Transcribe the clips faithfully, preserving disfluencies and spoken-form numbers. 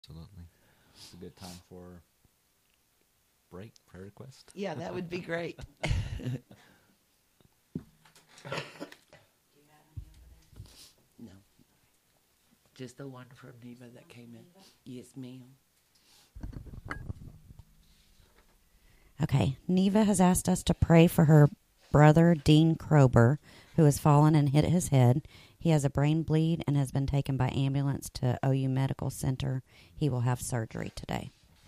Absolutely. It's a good time for break, prayer request. Yeah, that would be great. No. Just the one from Neva that came in. Yes, ma'am. Okay. Neva has asked us to pray for her brother, Dean Krober, who has fallen and hit his head. He has a brain bleed and has been taken by ambulance to O U Medical Center. He will have surgery today.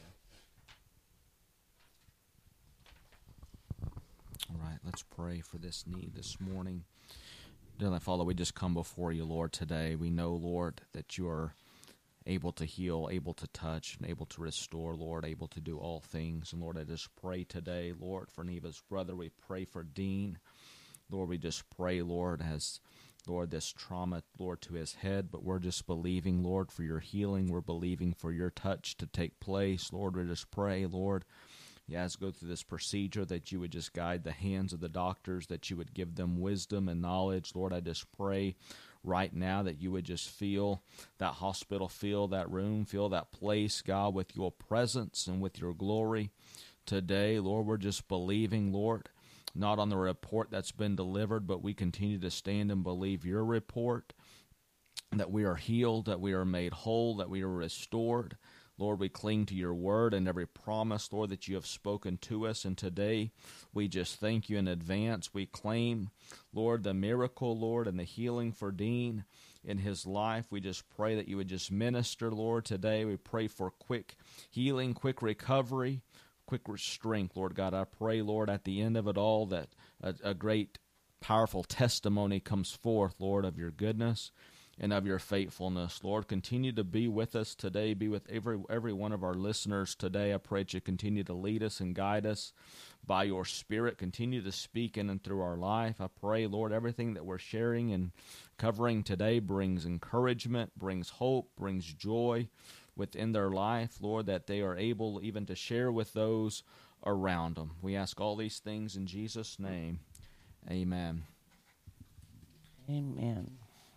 All right, let's pray for this need this morning. Dear Heavenly Father, we just come before you, Lord, today. We know, Lord, that you are able to heal, able to touch, and able to restore, Lord, able to do all things. And, Lord, I just pray today, Lord, for Neva's brother. We pray for Dean. Lord, we just pray, Lord, as, Lord, this trauma, Lord, to his head. But we're just believing, Lord, for your healing. We're believing for your touch to take place. Lord, we just pray, Lord, as go through this procedure, that you would just guide the hands of the doctors, that you would give them wisdom and knowledge. Lord, I just pray right now that you would just feel that hospital, feel that room, feel that place, God, with your presence and with your glory today. Lord, we're just believing, Lord, not on the report that's been delivered, but we continue to stand and believe your report, that we are healed, that we are made whole, that we are restored. Lord, we cling to your word and every promise, Lord, that you have spoken to us. And today, we just thank you in advance. We claim, Lord, the miracle, Lord, and the healing for Dean in his life. We just pray that you would just minister, Lord, today. We pray for quick healing, quick recovery, quick strength, Lord God. I pray, Lord, at the end of it all, that a, a great, powerful testimony comes forth, Lord, of your goodness and of your faithfulness. Lord, continue to be with us today. Be with every every one of our listeners today. I pray that you continue to lead us and guide us by your Spirit. Continue to speak in and through our life. I pray, Lord, everything that we're sharing and covering today brings encouragement, brings hope, brings joy within their life, Lord, that they are able even to share with those around them. We ask all these things in Jesus' name. Amen. Amen.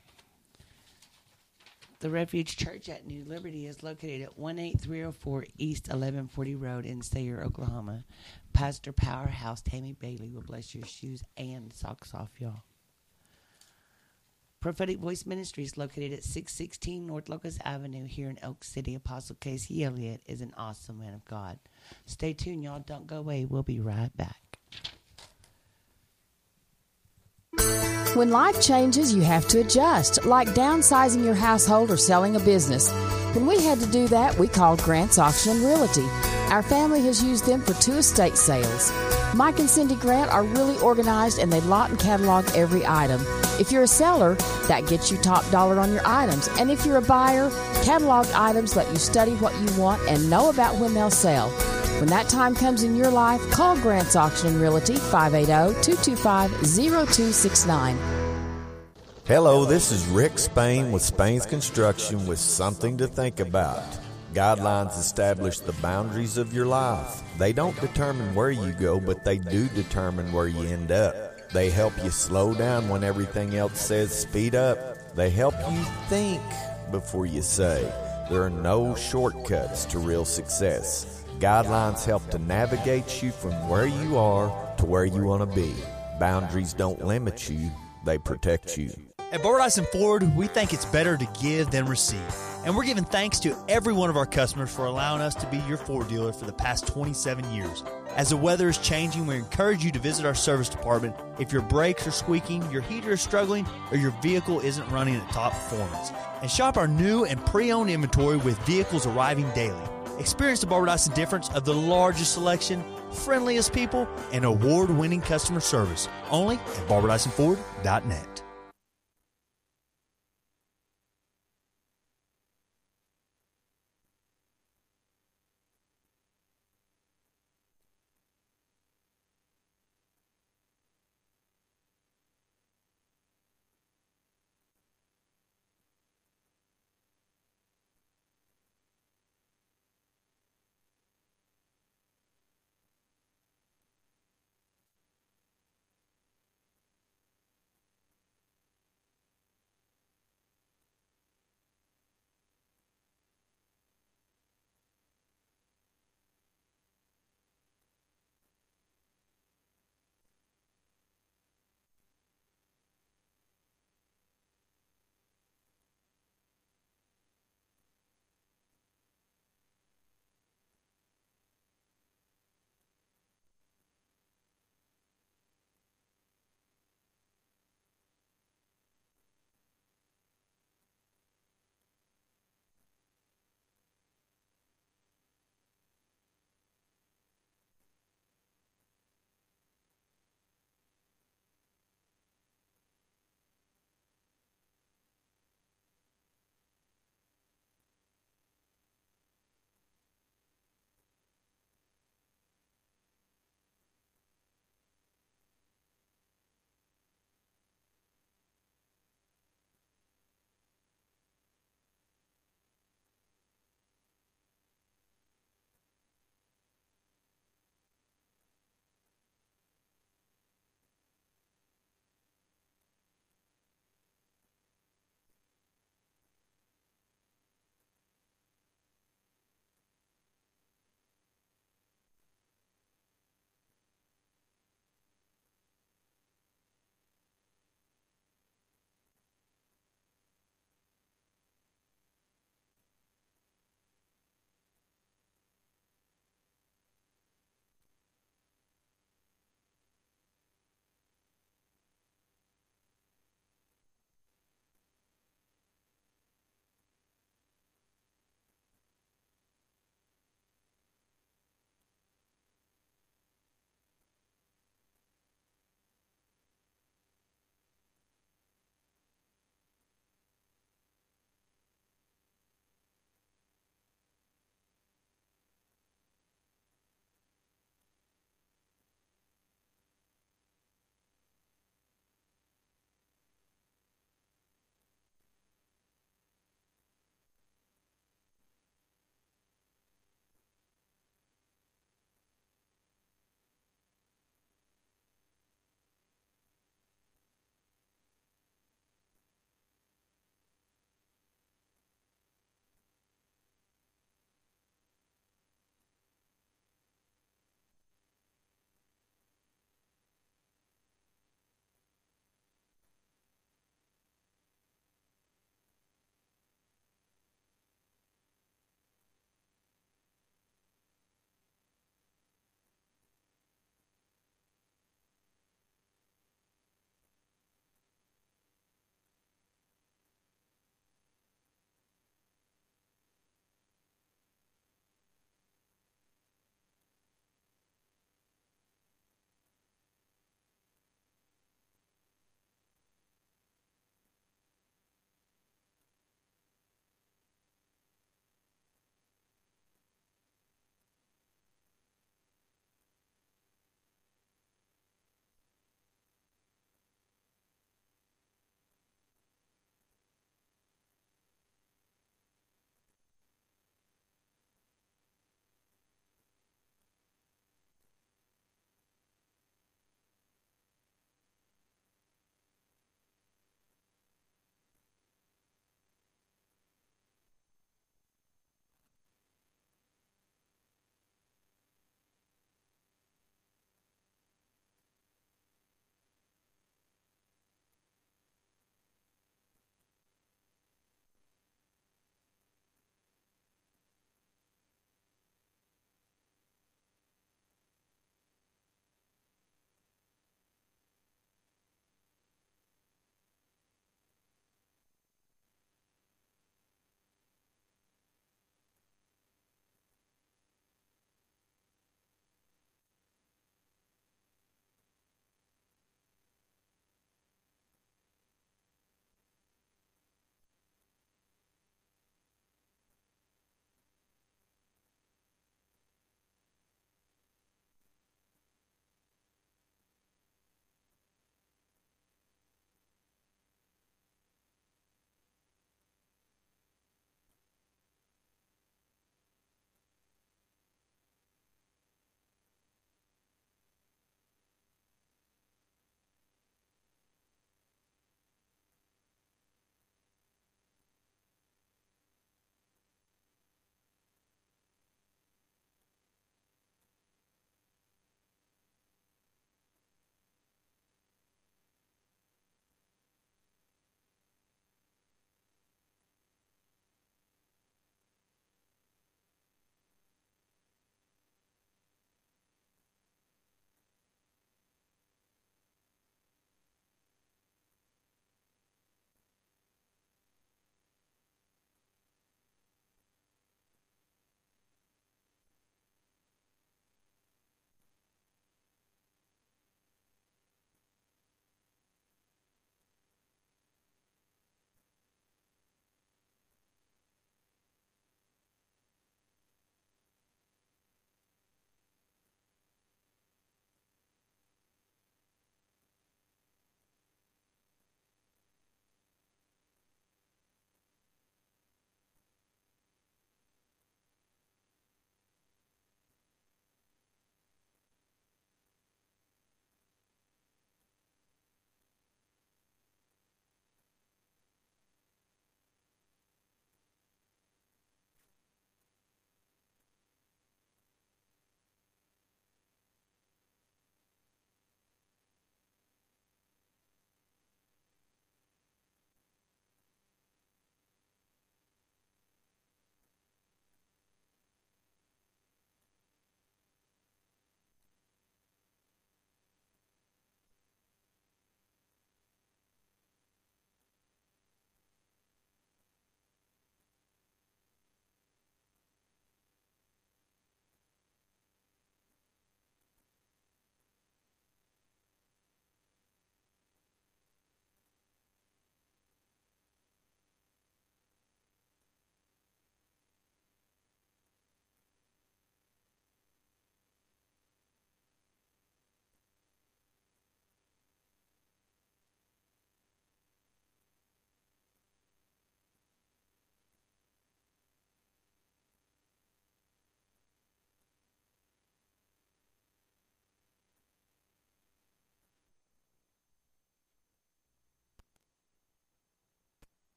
The Refuge Church at New Liberty is located at one eight three oh four East eleven forty Road in Sayre, Oklahoma. Pastor Powerhouse Tammy Bailey will bless your shoes and socks off, y'all. Prophetic Voice Ministry is located at six sixteen North Locust Avenue here in Elk City. Apostle Casey Elliott is an awesome man of God. Stay tuned, y'all. Don't go away. We'll be right back. When life changes, you have to adjust, like downsizing your household or selling a business. When we had to do that, we called Grant's Auction and Realty. Our family has used them for two estate sales. Mike and Cindy Grant are really organized, and they lot and catalog every item. If you're a seller, that gets you top dollar on your items. And if you're a buyer, cataloged items let you study what you want and know about when they'll sell. When that time comes in your life, call Grant's Auction and Realty, five eight zero, two two five, zero two six nine. Hello, this is Rick Spain with Spain's Construction with something to think about. Guidelines establish the boundaries of your life. They don't determine where you go, but they do determine where you end up. They help you slow down when everything else says speed up. They help you think before you say. There are no shortcuts to real success. Guidelines help to navigate you from where you are to where you want to be. Boundaries don't limit you, they protect you. At Barbara Dyson Ford, we think it's better to give than receive. And we're giving thanks to every one of our customers for allowing us to be your Ford dealer for the past twenty-seven years. As the weather is changing, we encourage you to visit our service department if your brakes are squeaking, your heater is struggling, or your vehicle isn't running at top performance. And shop our new and pre-owned inventory with vehicles arriving daily. Experience the Barbara Dyson difference of the largest selection, friendliest people, and award-winning customer service. Only at Barbara Dyson Ford dot net.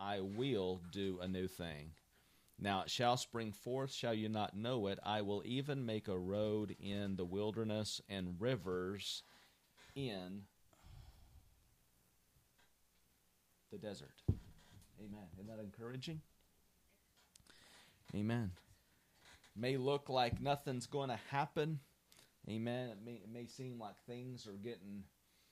I will do a new thing. Now it shall spring forth, shall you not know it? I will even make a road in the wilderness and rivers in the desert. Amen. Isn't that encouraging? Amen. May look like nothing's going to happen. Amen. It may, it may seem like things are getting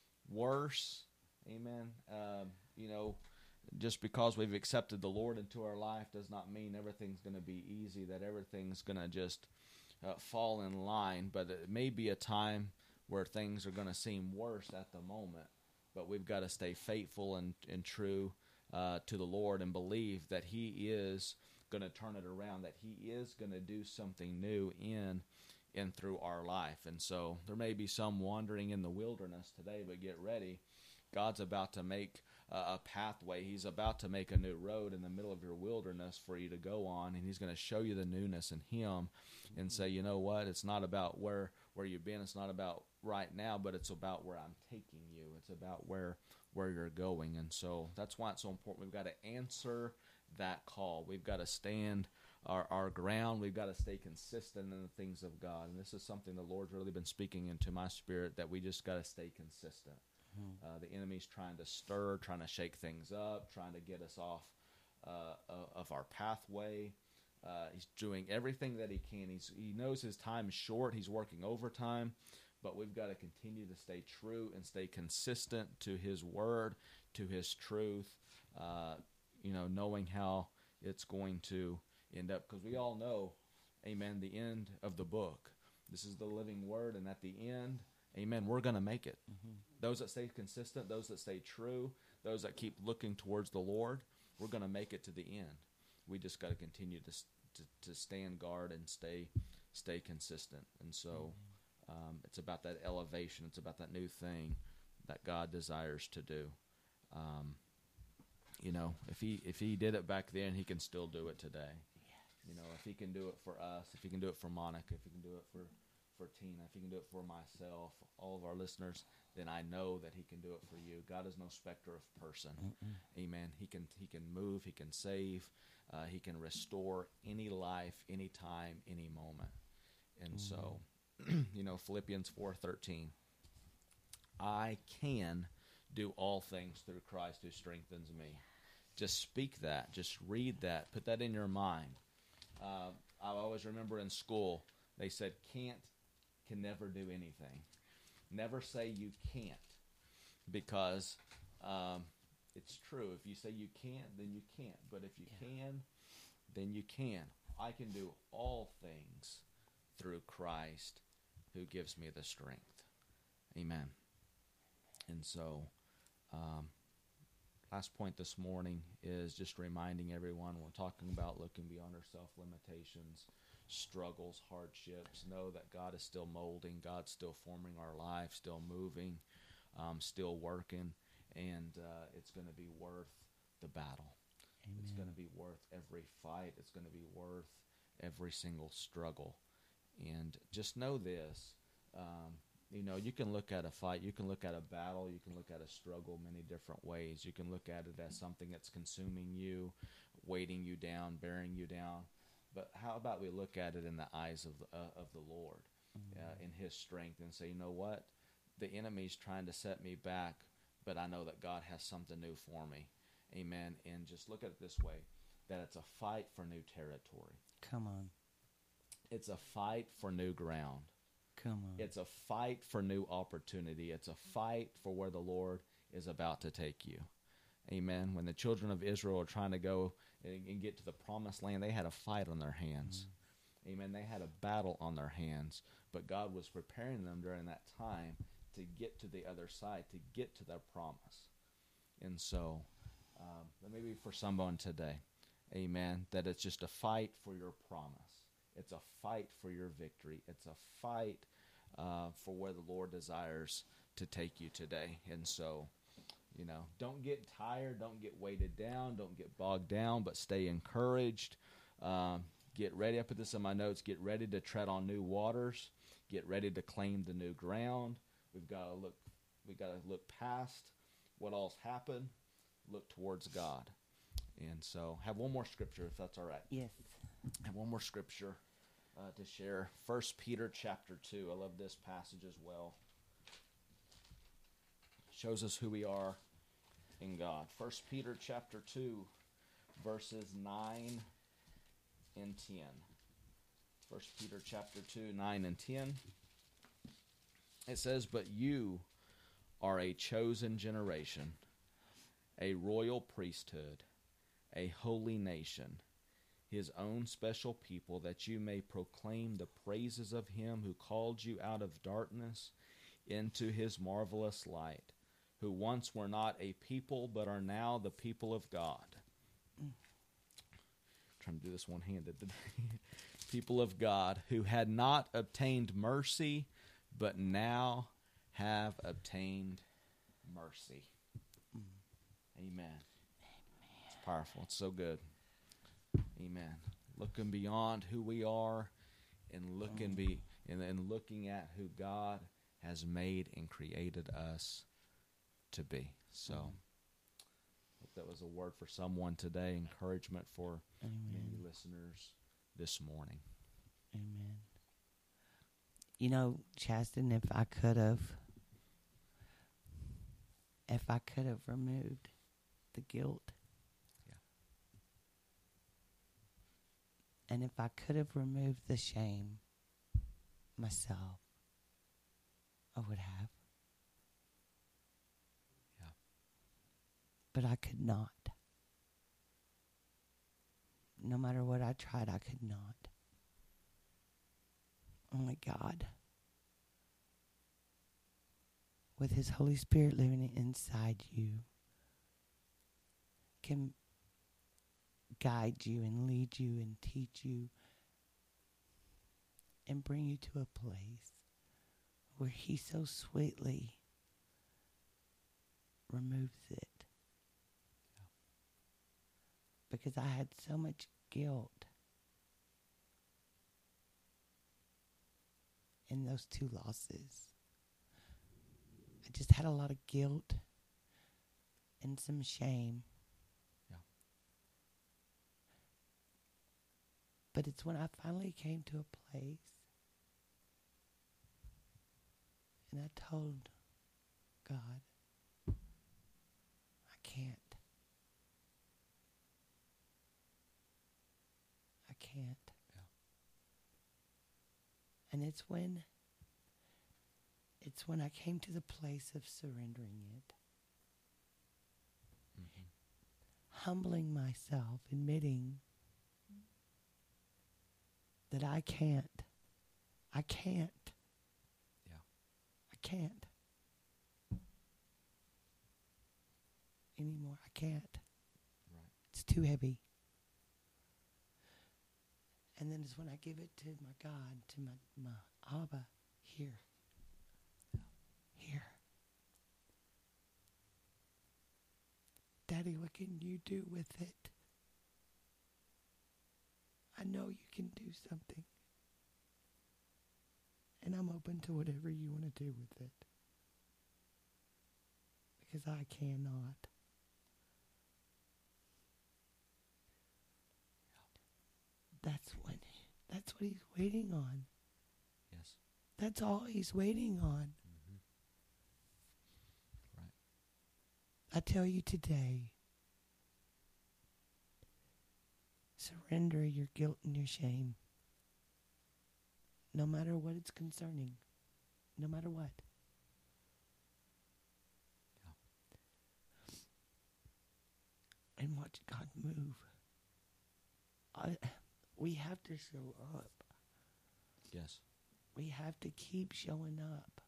worse. Amen. Um, you know, just because we've accepted the Lord into our life does not mean everything's going to be easy, that everything's going to just uh, fall in line. But it may be a time where things are going to seem worse at the moment. But we've got to stay faithful and, and true uh, to the Lord and believe that He is going to turn it around, that He is going to do something new in and through our life. And so there may be some wandering in the wilderness today, but get ready. God's about to make a pathway. He's about to make a new road in the middle of your wilderness for you to go on, and He's going to show you the newness in Him and say, you know what, it's not about where, where you've been, it's not about right now, but it's about where I'm taking you. It's about where, where you're going. And so that's why it's so important. We've got to answer that call. We've got to stand our, our ground. We've got to stay consistent in the things of God. And this is something the Lord's really been speaking into my spirit, that we just got to stay consistent. Uh, the enemy's trying to stir, trying to shake things up, trying to get us off uh, of our pathway. Uh, he's doing everything that he can. He's, he knows his time is short. He's working overtime. But we've got to continue to stay true and stay consistent to His Word, to His truth, uh, you know, knowing how it's going to end up. Because we all know, amen, the end of the book. This is the living Word, and at the end, amen, we're going to make it. Mm-hmm. Those that stay consistent, those that stay true, those that keep looking towards the Lord, we're going to make it to the end. We just got to continue to, to to stand guard and stay stay consistent. And so um, it's about that elevation. It's about that new thing that God desires to do. Um, you know, if he if he did it back then, He can still do it today. Yes. You know, if He can do it for us, if He can do it for Monica, if He can do it for for Tina, if He can do it for myself, all of our listeners, then I know that He can do it for you. God is no specter of person. Mm-mm. Amen. He can He can move. He can save. Uh, he can restore any life, any time, any moment. And mm-hmm. so, you know, Philippians four thirteen. I can do all things through Christ who strengthens me. Just speak that. Just read that. Put that in your mind. Uh, I always remember in school, they said can't can never do anything. Never say you can't, because um, it's true. If you say you can't, then you can't. But if you yeah. can, then you can. I can do all things through Christ who gives me the strength. Amen. And so, um, last point this morning is just reminding everyone, we're talking about looking beyond our self-limitations, struggles, hardships. Know that God is still molding. God's still forming our life, still moving, um, still working, and uh, it's going to be worth the battle. Amen. It's going to be worth every fight. It's going to be worth every single struggle. And just know this, um, you know, you can look at a fight, you can look at a battle, you can look at a struggle many different ways. You can look at it as something that's consuming you, weighting you down, bearing you down. But how about we look at it in the eyes of the, uh, of the Lord, mm-hmm. uh, in His strength, and say, you know what? The enemy's trying to set me back, but I know that God has something new for me. Amen. And just look at it this way, that it's a fight for new territory. Come on. It's a fight for new ground. Come on. It's a fight for new opportunity. It's a fight for where the Lord is about to take you. Amen. When the children of Israel are trying to go and, and get to the promised land, they had a fight on their hands. Mm. Amen. They had a battle on their hands, but God was preparing them during that time to get to the other side, to get to their promise. And so, um, maybe for someone today, amen, that it's just a fight for your promise. It's a fight for your victory. It's a fight uh, for where the Lord desires to take you today. And so, you know, don't get tired. Don't get weighted down. Don't get bogged down, but stay encouraged. Um, get ready. I put this in my notes. Get ready to tread on new waters. Get ready to claim the new ground. We've got to look. We've got to look past what all's happened. Look towards God. And so, have one more scripture, if that's all right. Yes. And one more scripture uh, to share. First Peter chapter two. I love this passage as well. Shows us who we are in God. First Peter chapter two, verses nine and ten. First Peter chapter two, nine and ten. It says, "But you are a chosen generation, a royal priesthood, a holy nation, his own special people, that you may proclaim the praises of him who called you out of darkness into his marvelous light, who once were not a people, but are now the people of God." Mm. I'm trying to do this one-handed today. People of God, who had not obtained mercy, but now have obtained mercy. Mm. Amen. It's powerful. It's so good. Amen. Looking beyond who we are, and looking be and, and looking at who God has made and created us to be. So, I hope that was a word for someone today. Encouragement for Amen. Many listeners this morning. Amen. You know, Chasten, if I could have, if I could have removed the guilt, yeah, and if I could have removed the shame myself, I would have. Yeah. But I could not. No matter what I tried, I could not. Only God, with his Holy Spirit living inside you, can guide you and lead you and teach you and bring you to a place where he so sweetly removes it. Yeah. Because I had so much guilt in those two losses. I just had a lot of guilt and some shame. Yeah. But it's when I finally came to a place and I told God, I can't. I can't. Yeah. And it's when it's when I came to the place of surrendering it. Mm-hmm. Humbling myself, admitting that I can't. I can't. Yeah. I can't. Anymore. I can't. Right. It's too heavy. And then it's when I give it to my God, to my, my Abba, here. Here. Daddy, what can you do with it? I know you can do something. And I'm open to whatever you want to do with it. Because I cannot. That's what, that's what he's waiting on. Yes. That's all he's waiting on. Mm-hmm. Right. I tell you today, surrender your guilt and your shame. No matter what it's concerning. No matter what. Yeah. And watch God move. I, we have to show up. Yes. We have to keep showing up.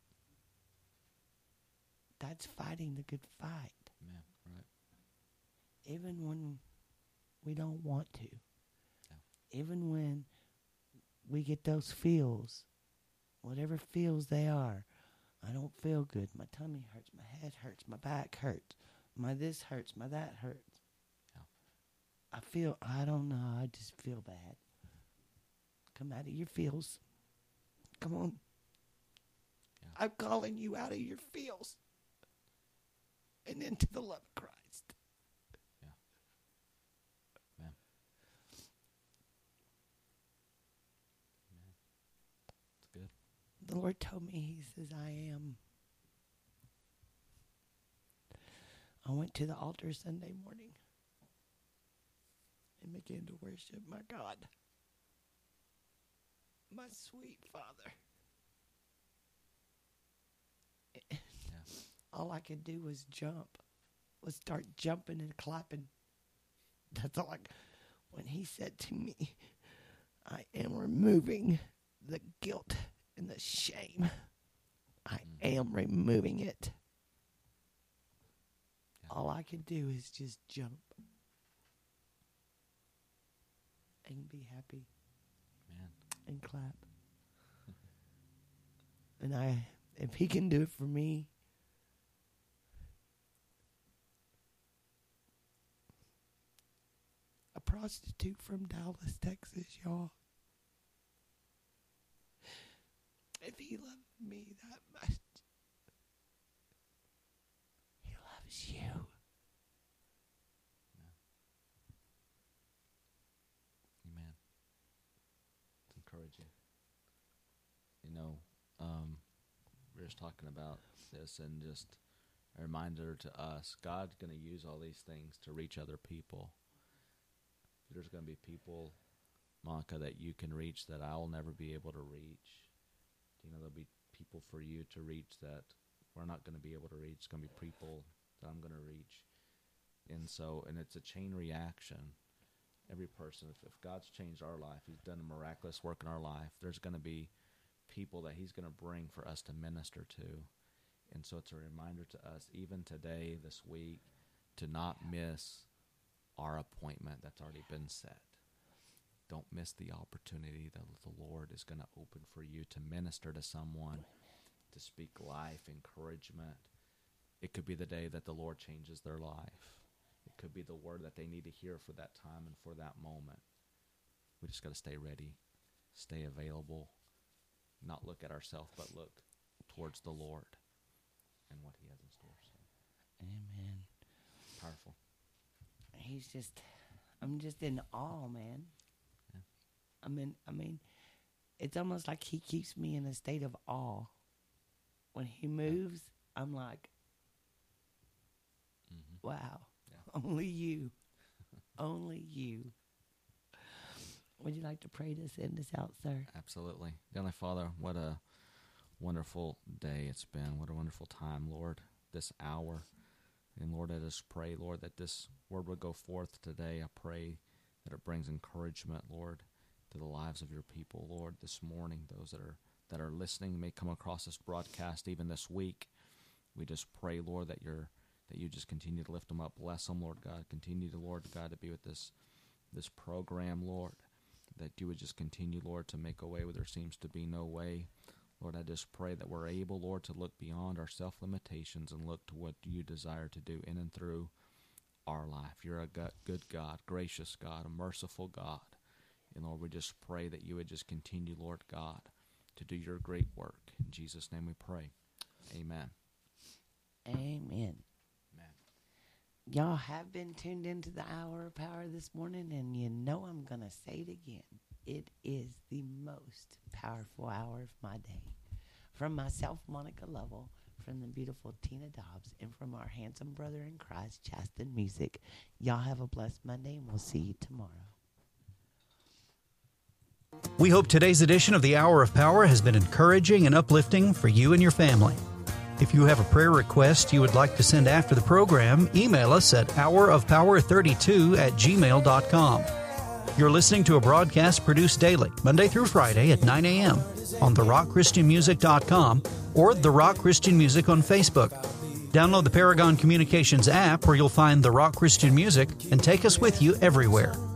That's fighting the good fight. Man, right. Even when we don't want to. Yeah. Even when we get those feels, whatever feels they are. I don't feel good. My tummy hurts. My head hurts. My back hurts. My this hurts. My that hurts. Yeah. I feel, I don't know. I just feel bad. Come out of your feels. Come on. Yeah. I'm calling you out of your feels and into the love of Christ. Yeah. The Lord told me, he says, I am. I went to the altar Sunday morning and began to worship my God, my sweet Father. Yeah. All I could do was jump, was start jumping and clapping. That's all I, when he said to me, I am removing the guilt and the shame. I am removing it. Yeah. All I can do is just jump and be happy. Man. And clap. And I, if he can do it for me, a prostitute from Dallas, Texas, y'all. If he loved me that much, he loves you. Yeah. Amen. It's encouraging. You know, um, we were just talking about this, and just a reminder to us, God's going to use all these things to reach other people. There's going to be people, Monica, that you can reach that I will never be able to reach. You know, there'll be people for you to reach that we're not going to be able to reach. It's going to be people that I'm going to reach. And so, and it's a chain reaction. Every person, if, if God's changed our life, he's done a miraculous work in our life, there's going to be people that he's going to bring for us to minister to. And so it's a reminder to us, even today, this week, to not miss our appointment that's already been set. Don't miss the opportunity that the Lord is going to open for you to minister to someone, to speak life, encouragement. It could be the day that the Lord changes their life. It could be the word that they need to hear for that time and for that moment. We just got to stay ready, stay available, not look at ourselves, but look towards the Lord and what he has in store. So. Amen. Powerful. He's just, I'm just in awe, man. Yeah. I mean, I mean, it's almost like he keeps me in a state of awe. When he moves, I'm like, mm-hmm. Wow, yeah. Only you, only you. Would you like to pray to send us out, sir? Absolutely. Heavenly Father, what a wonderful day it's been. What a wonderful time, Lord, this hour. And Lord, I just pray, Lord, that this word would go forth today. I pray that it brings encouragement, Lord, to the lives of your people, Lord, this morning. Those that are that are listening may come across this broadcast even this week. We just pray, Lord, that you're that you just continue to lift them up, bless them, Lord God. Continue to, Lord God, to be with this this program, Lord, that you would just continue, Lord, to make a way where there seems to be no way. Lord, I just pray that we're able, Lord, to look beyond our self-limitations and look to what you desire to do in and through our life. You're a good God, gracious God, a merciful God. And, Lord, we just pray that you would just continue, Lord God, to do your great work. In Jesus' name we pray. Amen. Amen. Amen. Y'all have been tuned into the Hour of Power this morning, and you know I'm going to say it again. It is the most powerful hour of my day. From myself, Monica Lovell, from the beautiful Tina Dobbs, and from our handsome brother in Christ, Chasten Music. Y'all have a blessed Monday, and we'll see you tomorrow. We hope today's edition of the Hour of Power has been encouraging and uplifting for you and your family. If you have a prayer request you would like to send after the program, email us at hour of power thirty-two at gmail dot com. You're listening to a broadcast produced daily, Monday through Friday at nine a.m. on the rock christian music dot com or The Rock Christian Music on Facebook. Download the Paragon Communications app where you'll find The Rock Christian Music and take us with you everywhere.